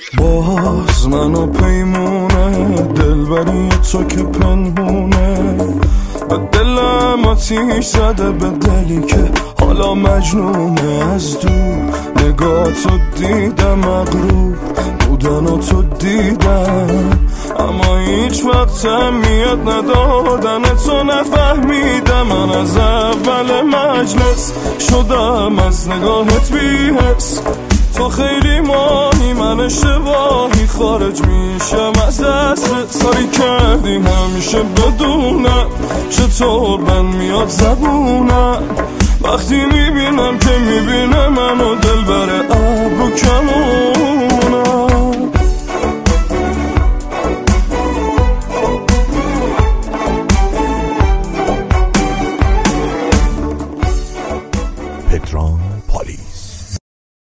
باز منو پیمونه دلبری تو که پنهونه به دلم آتیش زده، به دلی که حالا مجنونه. از دور نگاه تو دیدم، مغرور بودن و تو دیدم، اما هیچ وقت میاد ندادن تو نفهمیدم. من از اول مجلس شدم از نگاهت بی‌حس، تو خیلی ماهی من اشتباهی خارج میشم از دست. ساری کردی همیشه بدونم چطور من میاد زبونم، وقتی میبینم که میبینه منو دل بره ابرو کم